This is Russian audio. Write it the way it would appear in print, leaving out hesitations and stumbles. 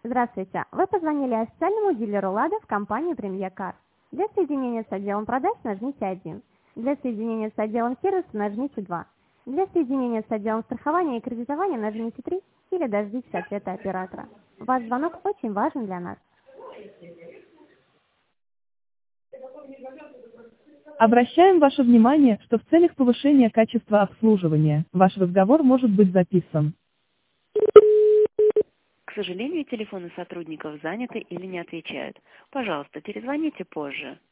Здравствуйте. Вы позвонили официальному дилеру «Лада» в компании «Премьер Кар». Для соединения с отделом продаж нажмите 1. Для соединения с отделом сервиса нажмите 2. Для соединения с отделом страхования и кредитования нажмите 3 или дождитесь ответа оператора. Ваш звонок очень важен для нас. Обращаем ваше внимание, что в целях повышения качества обслуживания ваш разговор может быть записан. К сожалению, телефоны сотрудников заняты или не отвечают. Пожалуйста, перезвоните позже.